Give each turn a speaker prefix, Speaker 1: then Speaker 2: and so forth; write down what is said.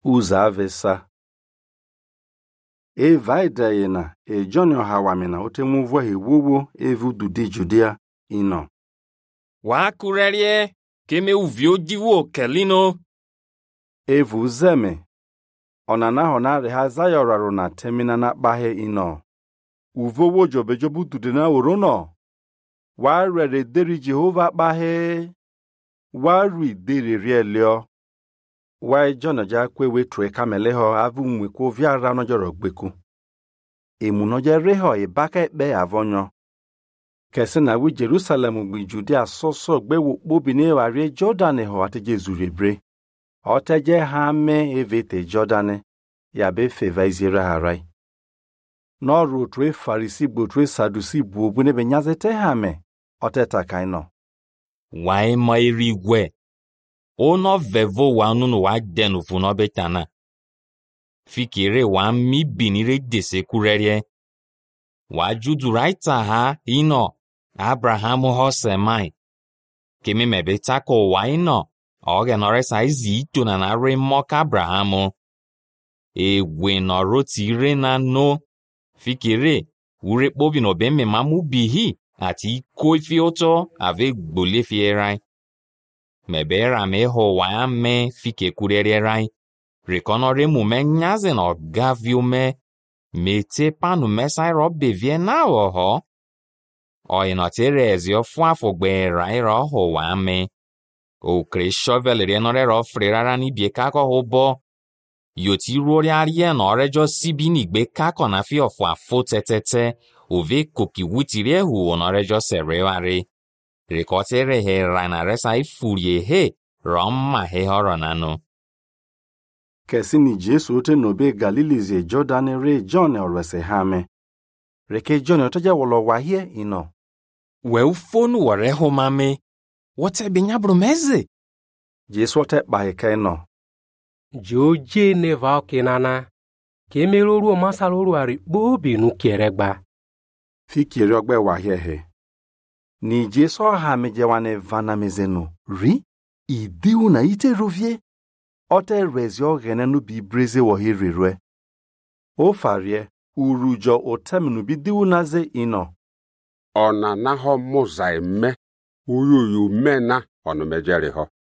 Speaker 1: Uzavesa. Evaidayena ejonio hawamina otemuvwa hewowo evudude Judea ino.
Speaker 2: Wakurerie keme uvio diwo kelino.
Speaker 1: Evuzeme. Onana honare hazayora na temina na bahe ino. Uvowo jobejobu dudena orono. Warere deri Jehova bahe. Wari deri rielio. Wai John ja kwewe tue kameleho avu mweko viara no joro gbeku. Emunoje reho ibaka ekpe avonyo. Kese na wi Jerusalem gbi Judea soso gbewo bobine wari Jordan ho ateje zurebre. Oteje ha me evete Jordan ya be feva izire harai. No ru tue Farisi gbo tue Sadusi bu obune benyazete ha me. Oteta kaino.
Speaker 2: Wai mairi gwe. Ono vevo wanunu wa denu funo betana. Fikire wa mi binire dese kurerie. Wa judu raita ha ino. Abrahamu hosemai. Kemi mebeta ko wa ino. Oge nore saizi ito na nare moka Abrahamu. Ewe noro tire na no. Fikire. Ure bobi no beme mamu bihi. Ati koifi oto ave gbole fierai. Mebera meho wa me fike kurererai. Rekonore mu me nyaze no gavio me. Mete panu mesai robe vie na oho. Oye no terezi ofu afo gberai roho wa me. O kre shovel renore ro frerara ni bieka ko hobo. Yoti rori arie no rejo sibi ni gbe kako na fi ofu afo tetete. Ove koki wutire hu onorejo sereware. Rekotere he ranaresa ifurie he romma he horonano.
Speaker 1: Kesini Jesu ote nobe Galilize Jordan re John orwese hame. Reke John oteja wolo wahie ino.
Speaker 2: We ufonu ware homame. Wote binyabru meze?
Speaker 1: Jesu ote baheke ino.
Speaker 3: Joje neva okinana. Kemeroru masaroru ari bobi nukeregba.
Speaker 1: Fikiri ogbe wahie he. Ni Jesu hame jewane vana mezenu. Ri? Idiu na ite rovie. Ote rezio genenu bi breze wohirirwe. O farie, urujo otemenu bi diu naze ino.
Speaker 4: Ona na ho moza eme. Uyoyo mena onu mejere ho.